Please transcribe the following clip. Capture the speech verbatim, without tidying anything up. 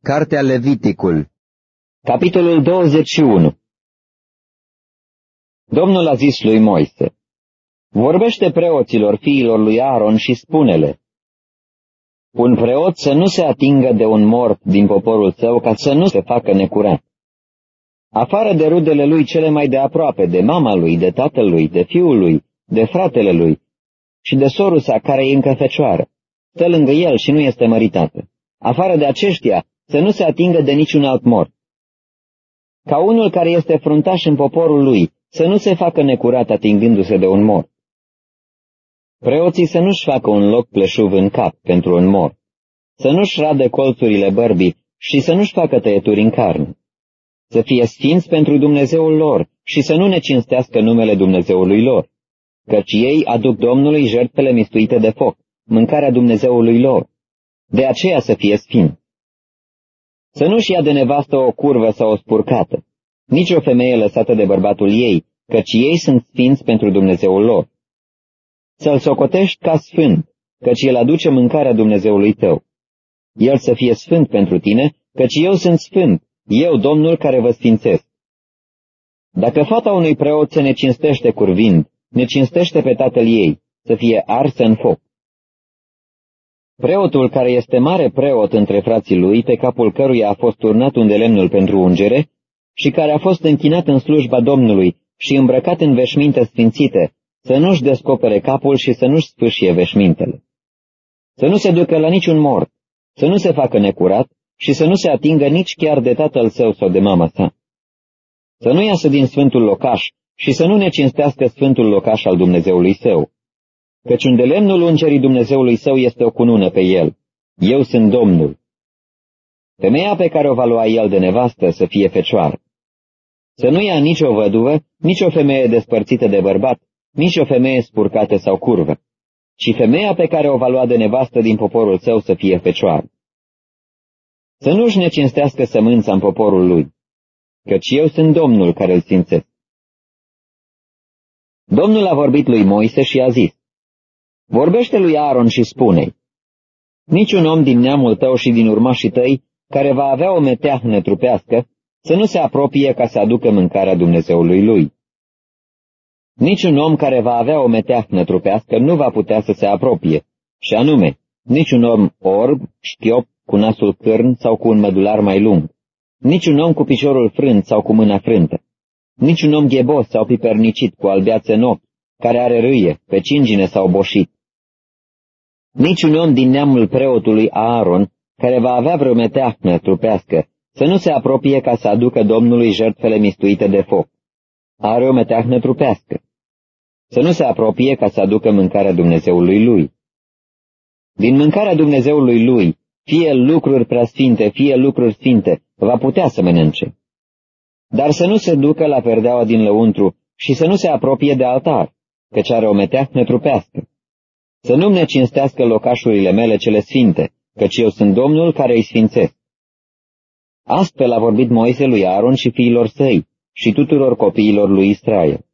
Cartea Leviticul, capitolul douăzeci și unu. Domnul a zis lui Moise: vorbește preoților fiilor lui Aaron și spune-le: un preot să nu se atingă de un mort din poporul său, ca să nu se facă necurat. Afară de rudele lui cele mai de aproape, de mama lui, de tatăl lui, de fiul lui, de fratele lui și de sorul sa care e încă fecioară, stă lângă el și nu este măritată. Afară de aceștia să nu se atingă de niciun alt mort. Ca unul care este fruntaș în poporul lui să nu se facă necurat atingându-se de un mort. Preoții să nu-și facă un loc pleșuv în cap pentru un mort, să nu-și radă colțurile bărbii și să nu-și facă tăieturi în carne. Să fie sfinți pentru Dumnezeul lor și să nu ne cinstească numele Dumnezeului lor, căci ei aduc Domnului jertfele mistuite de foc, mâncarea Dumnezeului lor. De aceea să fie sfinți. Să nu-și ia de nevastă o curvă sau o spurcată, nici o femeie lăsată de bărbatul ei, căci ei sunt sfinți pentru Dumnezeul lor. Să-l socotești ca sfânt, căci el aduce mâncarea Dumnezeului tău. El să fie sfânt pentru tine, căci eu sunt sfânt, eu, Domnul, care vă sfințesc. Dacă fata unui preot se necinstește curvind, necinstește pe tatăl ei, să fie arsă în foc. Preotul care este mare preot între frații lui, pe capul căruia a fost turnat un de lemnul pentru ungere, și care a fost închinat în slujba Domnului și îmbrăcat în veșminte sfințite, să nu-și descopere capul și să nu-și sfâșie veșmintele. Să nu se ducă la niciun mort, să nu se facă necurat și să nu se atingă nici chiar de tatăl său sau de mama sa. Să nu iasă din sfântul locaș și să nu ne cinstească sfântul locaș al Dumnezeului său, căci unde lemnul ungerii Dumnezeului său este o cunună pe el. Eu sunt Domnul. Femeia pe care o va lua el de nevastă să fie fecioară. Să nu ia nici o văduvă, nici o femeie despărțită de bărbat, nici o femeie spurcată sau curvă, ci femeia pe care o va lua de nevastă din poporul său să fie fecioară. Să nu-și necinstească sămânța în poporul lui, căci eu sunt Domnul care îl sfințesc. Domnul a vorbit lui Moise și a zis: vorbește lui Aaron și spune-i: niciun om din neamul tău și din urmașii tăi, care va avea o meteahnă trupească, să nu se apropie ca să aducă mâncarea Dumnezeului lui. Niciun om care va avea o meteahnă trupească nu va putea să se apropie, și anume, niciun om orb, șchiop, cu nasul cârn sau cu un mădular mai lung, niciun om cu piciorul frânt sau cu mâna frântă, niciun om ghebos sau pipernicit cu albeațe în ochi, care are râie, pe cingine sau boșit. Niciun om din neamul preotului Aaron, care va avea vreo meteahnă trupească, să nu se apropie ca să aducă Domnului jertfele mistuite de foc. Are o meteahnă trupească. Să nu se apropie ca să aducă mâncarea Dumnezeului lui. Din mâncarea Dumnezeului lui, fie lucruri preasfinte, fie lucruri sfinte, va putea să mănânce. Dar să nu se ducă la perdeaua din lăuntru și să nu se apropie de altar, căci are o meteahnă trupească. Să nu-mi necinstească locașurile mele cele sfinte, căci eu sunt Domnul care îi sfințesc. Astfel a vorbit Moise lui Aaron și fiilor săi și tuturor copiilor lui Israel.